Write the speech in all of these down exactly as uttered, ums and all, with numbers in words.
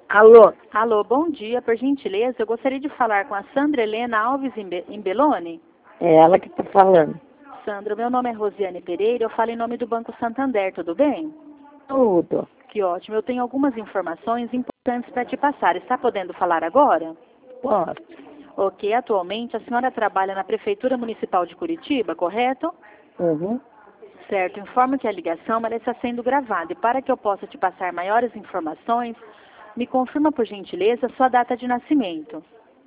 Alô? Alô, bom dia. Por gentileza, eu gostaria de falar com a Sandra Helena Alves Imbe- Imbeloni. É ela que está falando. Sandra, meu nome é Rosiane Pereira, eu falo em nome do Banco Santander, tudo bem? Tudo. Que ótimo. Eu tenho algumas informações importantes para te passar. Está podendo falar agora? Posso. Ok, atualmente a senhora trabalha na Prefeitura Municipal de Curitiba, correto? Uhum. Certo, informo que a ligação ela está sendo gravada e para que eu possa te passar maiores informações, me confirma por gentileza sua data de nascimento.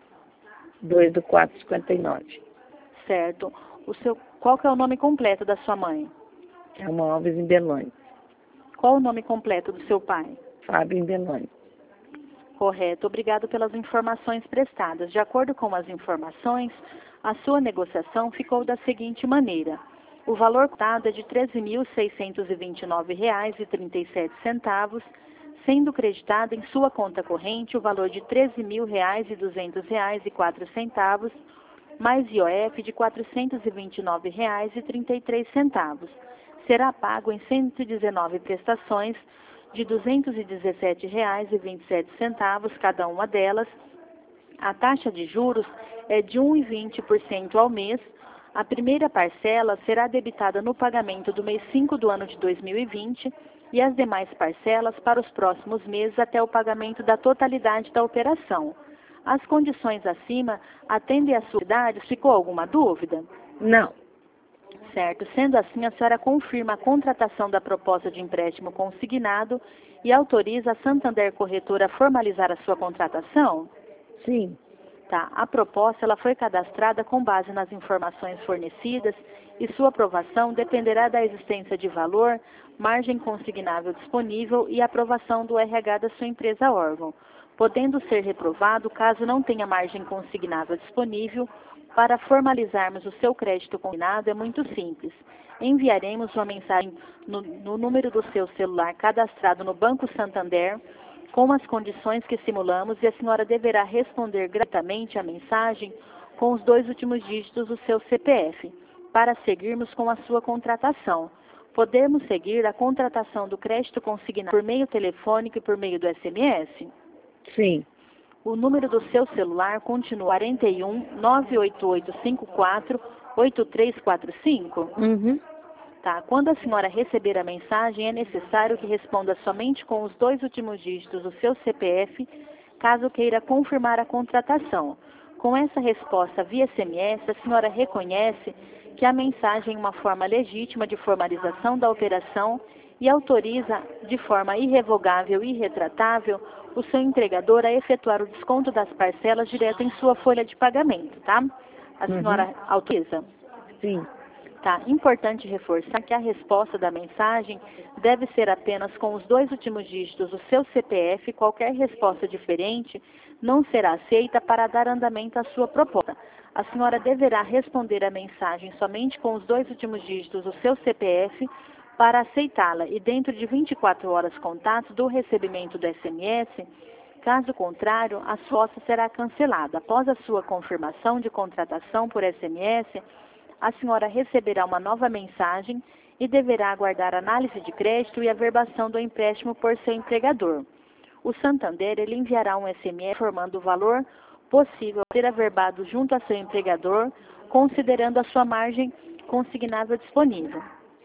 dois do quatro cinquenta e nove. Certo. O seu, qual que é o nome completo da sua mãe? É uma Alves em Belões. Qual o nome completo do seu pai? Fábio em Belões. Correto. Obrigado pelas informações prestadas. De acordo com as informações, a sua negociação ficou da seguinte maneira. O valor cotado é de treze mil seiscentos e vinte e nove reais e trinta e sete centavos, sendo creditado em sua conta corrente o valor de treze mil reais e duzentos reais e quatro centavos, mais I O F de quatrocentos e vinte e nove reais e trinta e três centavos. Será pago em cento e dezenove prestações de duzentos e dezessete reais e vinte e sete centavos cada uma delas. A taxa de juros é de um vírgula vinte por cento ao mês. A primeira parcela será debitada no pagamento do mês cinco do ano de dois mil e vinte e as demais parcelas para os próximos meses até o pagamento da totalidade da operação. As condições acima atendem às suas idades? Ficou alguma dúvida? Não. Certo. Sendo assim, a senhora confirma a contratação da proposta de empréstimo consignado e autoriza a Santander Corretora a formalizar a sua contratação? Sim. Tá. A proposta ela foi cadastrada com base nas informações fornecidas e sua aprovação dependerá da existência de valor, margem consignável disponível e aprovação do R H da sua empresa órgão, podendo ser reprovado caso não tenha margem consignável disponível. Para formalizarmos o seu crédito consignado é muito simples. Enviaremos uma mensagem no, no número do seu celular cadastrado no Banco Santander com as condições que simulamos e a senhora deverá responder gratuitamente a mensagem com os dois últimos dígitos do seu C P F, para seguirmos com a sua contratação. Podemos seguir a contratação do crédito consignado por meio telefônico e por meio do S M S? Sim. O número do seu celular continua quarenta e um, nove oito oito cinco quatro, oito três quatro cinco? Uhum. Tá. Quando a senhora receber a mensagem, é necessário que responda somente com os dois últimos dígitos do seu C P F, caso queira confirmar a contratação. Com essa resposta via S M S, a senhora reconhece que a mensagem é uma forma legítima de formalização da operação e autoriza de forma irrevogável e irretratável o seu entregador a efetuar o desconto das parcelas direto em sua folha de pagamento, tá? A senhora Uhum. autoriza? Sim. Tá. Importante reforçar que a resposta da mensagem deve ser apenas com os dois últimos dígitos do seu C P F. Qualquer resposta diferente não será aceita para dar andamento à sua proposta. A senhora deverá responder a mensagem somente com os dois últimos dígitos do seu C P F para aceitá-la e dentro de vinte e quatro horas contatos do recebimento do S M S. Caso contrário, a sua proposta será cancelada. Após a sua confirmação de contratação por S M S, a senhora receberá uma nova mensagem e deverá aguardar análise de crédito e averbação do empréstimo por seu empregador. O Santander ele enviará um S M S informando o valor possível a ser averbado junto a seu empregador, considerando a sua margem consignável disponível.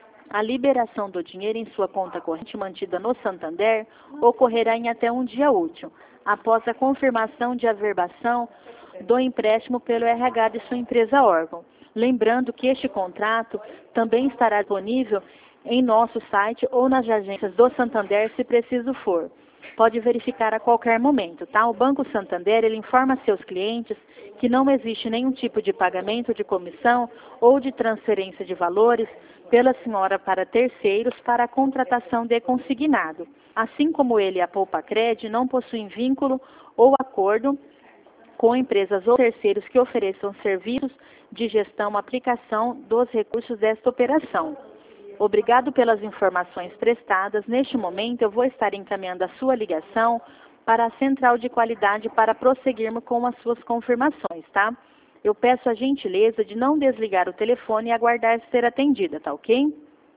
A liberação do dinheiro em sua conta corrente mantida no Santander ocorrerá em até um dia útil, após a confirmação de averbação do empréstimo pelo R H de sua empresa órgão. Lembrando que este contrato também estará disponível em nosso site ou nas agências do Santander, se preciso for. Pode verificar a qualquer momento, tá? O Banco Santander, ele informa a seus clientes que não existe nenhum tipo de pagamento de comissão ou de transferência de valores pela senhora para terceiros para a contratação de consignado. Assim como ele e a Poupacred não possuem vínculo ou acordo com empresas ou terceiros que ofereçam serviços de gestão, aplicação dos recursos desta operação. Obrigado pelas informações prestadas. Neste momento, eu vou estar encaminhando a sua ligação para a central de qualidade para prosseguirmos com as suas confirmações, tá? Eu peço a gentileza de não desligar o telefone e aguardar ser atendida, tá ok?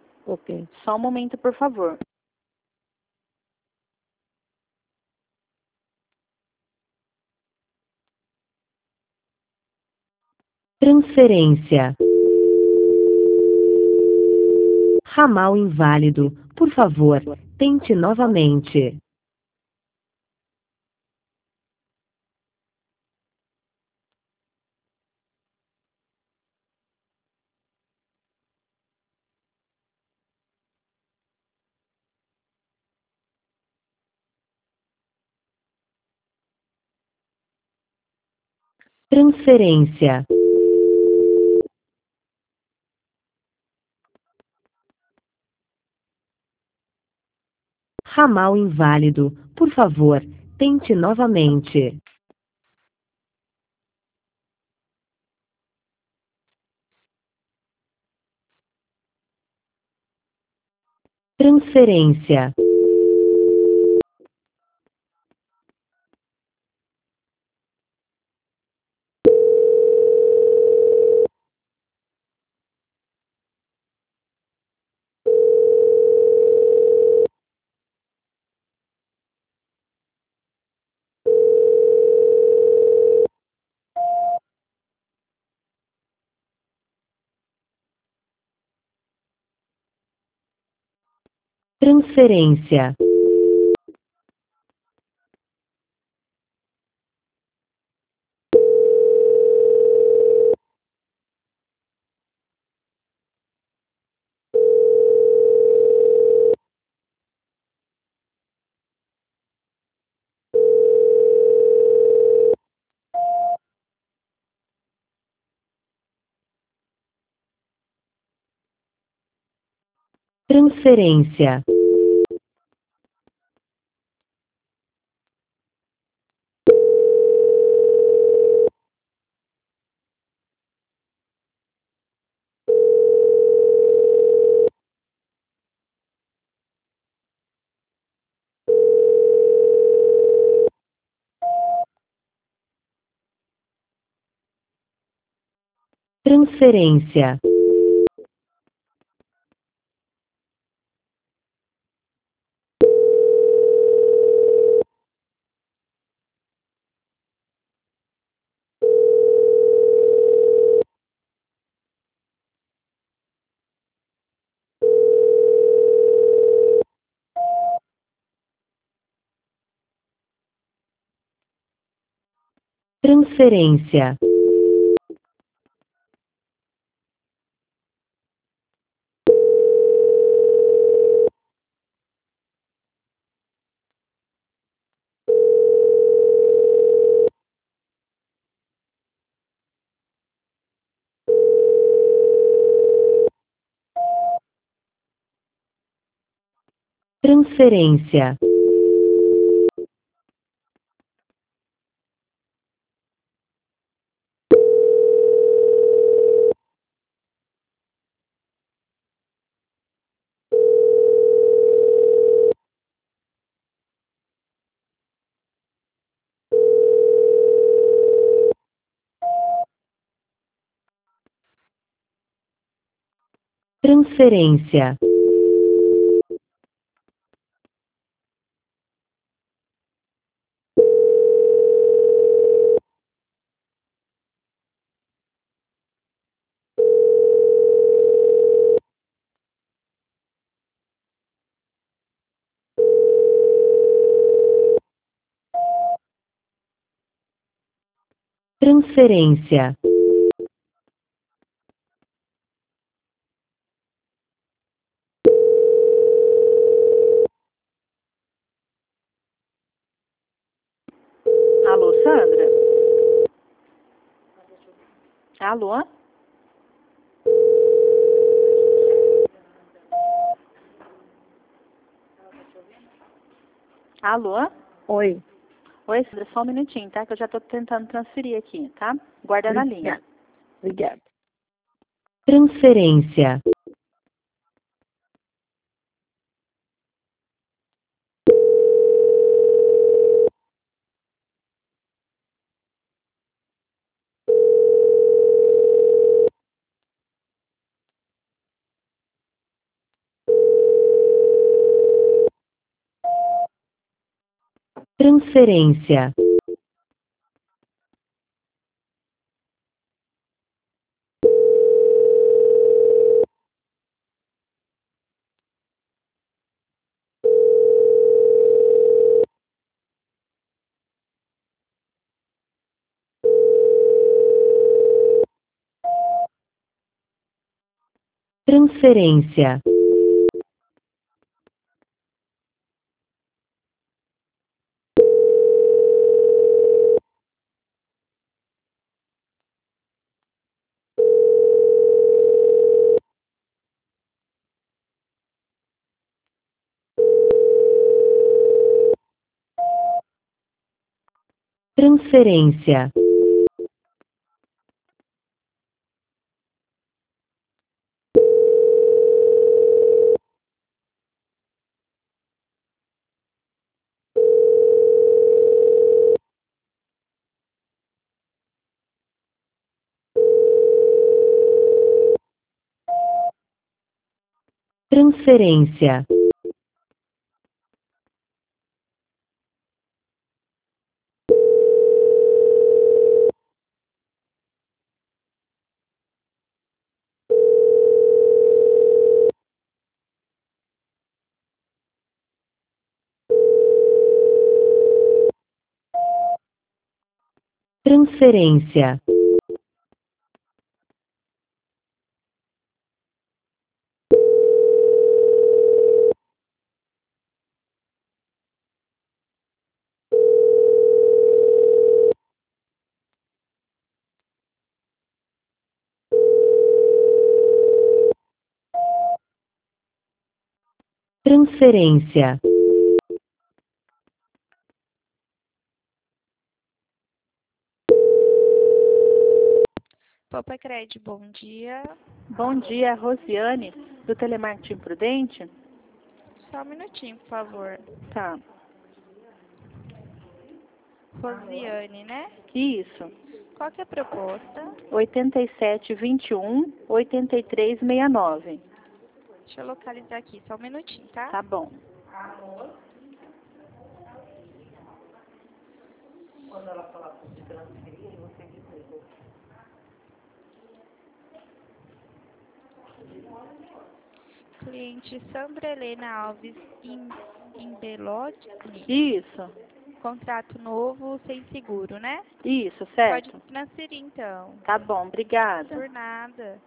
Ok. Só um momento, por favor. Transferência. Ramal inválido. Por favor, tente novamente. Transferência. Ramal inválido. Por favor, tente novamente. Transferência. Transferência. Transferência. Transferência. Transferência. Transferência. Transferência. Transferência. Alô, Sandra? Alô? Alô? Oi. Oi, Sandra, só um minutinho, tá? Que eu já tô tentando transferir aqui, tá? Guarda na linha. Obrigada. Transferência. Transferência. Transferência. Transferência. Transferência. Transferência. Transferência. Popecred, bom dia. Bom dia, Rosiane, do Telemarketing Prudente. Só um minutinho, por favor. Tá. Rosiane, né? Isso. Qual que é a proposta? oitenta e sete, vinte e um, oitenta e três, sessenta e nove. Deixa eu localizar aqui, só um minutinho, tá? Tá bom. Cliente Sandra Helena Alves em, em Belote. Isso. Contrato novo sem seguro, né? Isso, Pode certo. transferir, então. Tá bom, obrigada. Por nada.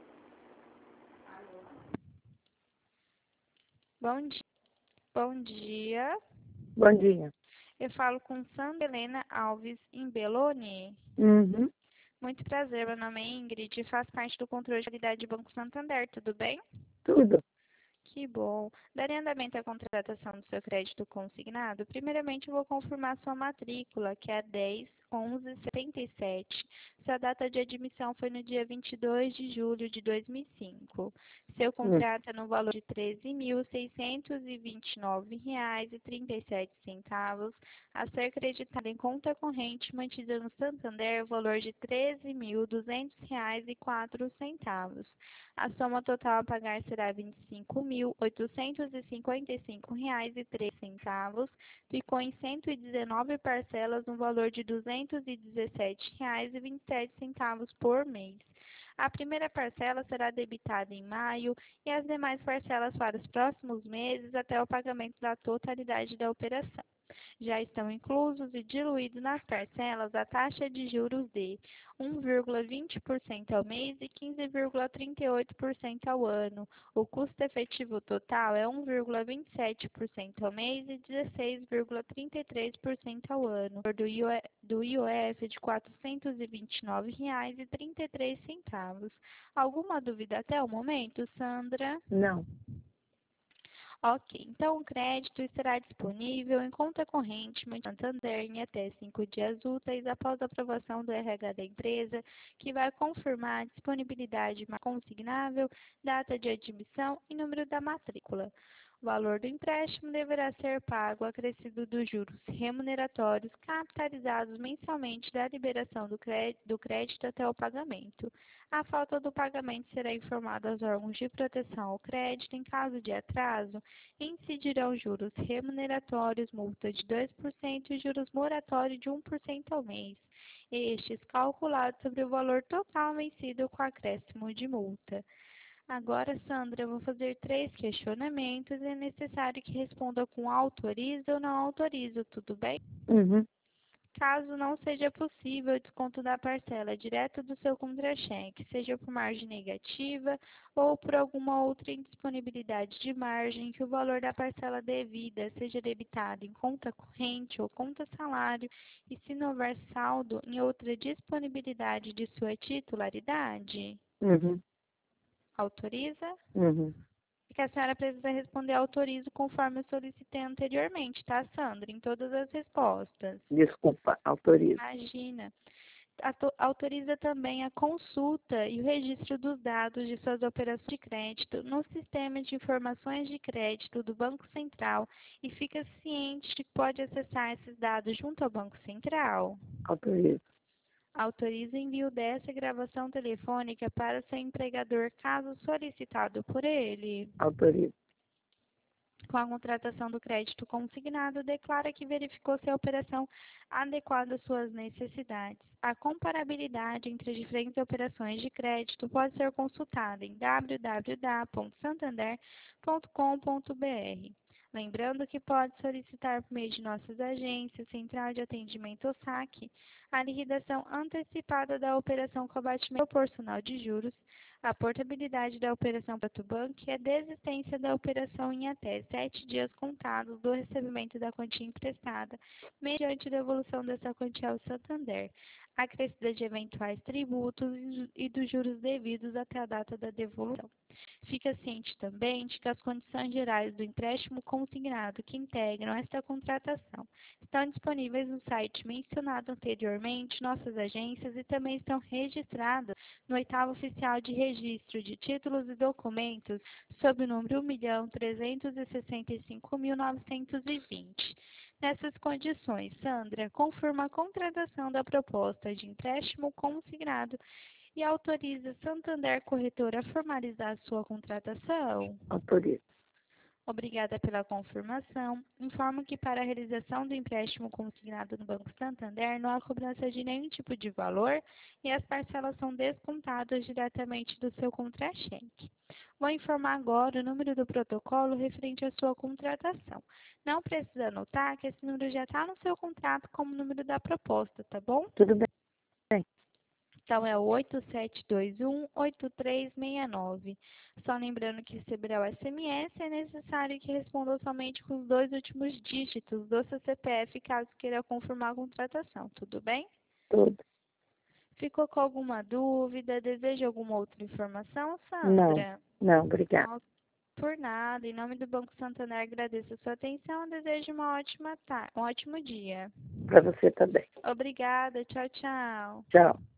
Bom dia. Bom dia. Bom dia. Eu falo com Sandra Helena Alves em Beloni. Uhum. Muito prazer, meu nome é Ingrid e faço parte do controle de qualidade do Banco Santander, tudo bem? Tudo. Que bom. Daria andamento à contratação do seu crédito consignado? Primeiramente, eu vou confirmar sua matrícula, que é a dez onze setenta e sete. Sua data de admissão foi no dia vinte e dois de julho de dois mil e cinco. Seu Hum. contrato é no valor de treze mil seiscentos e vinte e nove reais e trinta e sete centavos, a ser creditado em conta corrente mantida no Santander, o valor de treze mil duzentos reais e quatro centavos. A soma total a pagar será vinte e cinco mil oitocentos e cinquenta e cinco reais e três centavos, ficou em cento e dezenove parcelas no valor de duzentos e dezessete reais e vinte e sete centavos por mês. A primeira parcela será debitada em maio e as demais parcelas para os próximos meses até o pagamento da totalidade da operação. Já estão inclusos e diluídos nas parcelas a taxa de juros de um vírgula vinte por cento ao mês e quinze vírgula trinta e oito por cento ao ano. O custo efetivo total é um vírgula vinte e sete por cento ao mês e dezesseis vírgula trinta e três por cento ao ano. Do I O F, do I O F de quatrocentos e vinte e nove reais e trinta e três centavos. Alguma dúvida até o momento, Sandra? Não. Ok, então o crédito estará disponível em conta corrente no Santander em até cinco dias úteis após a aprovação do R H da empresa, que vai confirmar a disponibilidade consignável, data de admissão e número da matrícula. O valor do empréstimo deverá ser pago acrescido dos juros remuneratórios capitalizados mensalmente da liberação do crédito, do crédito até o pagamento. A falta do pagamento será informada aos órgãos de proteção ao crédito. Em caso de atraso, incidirão juros remuneratórios, multa de dois por cento e juros moratórios de um por cento ao mês, estes calculados sobre o valor total vencido com acréscimo de multa. Agora, Sandra, eu vou fazer três questionamentos e é necessário que responda com autorizo ou não autorizo, tudo bem? Uhum. Caso não seja possível o desconto da parcela direto do seu contra-cheque, seja por margem negativa ou por alguma outra indisponibilidade de margem, que o valor da parcela devida seja debitado em conta corrente ou conta salário e se não houver saldo em outra disponibilidade de sua titularidade. Uhum. Autoriza? Uhum. Que a senhora precisa responder autorizo conforme eu solicitei anteriormente, tá, Sandra? Em todas as respostas. Desculpa, autorizo. Imagina. Ato- Autoriza também a consulta e o registro dos dados de suas operações de crédito no sistema de informações de crédito do Banco Central e fica ciente de que pode acessar esses dados junto ao Banco Central. Autorizo. Autoriza o envio dessa gravação telefônica para seu empregador, caso solicitado por ele. Autorizo. Com a contratação do crédito consignado, declara que verificou se a operação adequada às suas necessidades. A comparabilidade entre as diferentes operações de crédito pode ser consultada em w w w ponto santander ponto com ponto b r. Lembrando que pode solicitar por meio de nossas agências, Central de Atendimento ou saque, a liquidação antecipada da operação com abatimento proporcional de juros, a portabilidade da operação para o banco e a desistência da operação em até sete dias contados do recebimento da quantia emprestada, mediante devolução dessa quantia ao Santander, acrescida de eventuais tributos e dos juros devidos até a data da devolução. Fica ciente também de que as condições gerais do empréstimo consignado que integram esta contratação estão disponíveis no site mencionado anteriormente, nossas agências, e também estão registradas no oitavo oficial de registro de títulos e documentos sob o número um milhão trezentos e sessenta e cinco mil novecentos e vinte. Nessas condições, Sandra confirma a contratação da proposta de empréstimo consignado e autoriza Santander Corretora a formalizar sua contratação. Autorizo. Obrigada pela confirmação. Informo que para a realização do empréstimo consignado no Banco Santander não há cobrança de nenhum tipo de valor e as parcelas são descontadas diretamente do seu contra-cheque. Vou informar agora o número do protocolo referente à sua contratação. Não precisa anotar que esse número já está no seu contrato como número da proposta, tá bom? Tudo bem. Então, é o oito sete dois um, oito três seis nove. Só lembrando que receberá o S M S, é necessário que responda somente com os dois últimos dígitos do seu C P F, caso queira confirmar a contratação. Tudo bem? Tudo. Ficou com alguma dúvida? Deseja alguma outra informação, Não. Sandra? Não, obrigada. Não, por nada. Em nome do Banco Santander, agradeço a sua atenção e desejo uma ótima tarde, um ótimo dia. Para você também. Obrigada. Tchau, tchau. Tchau.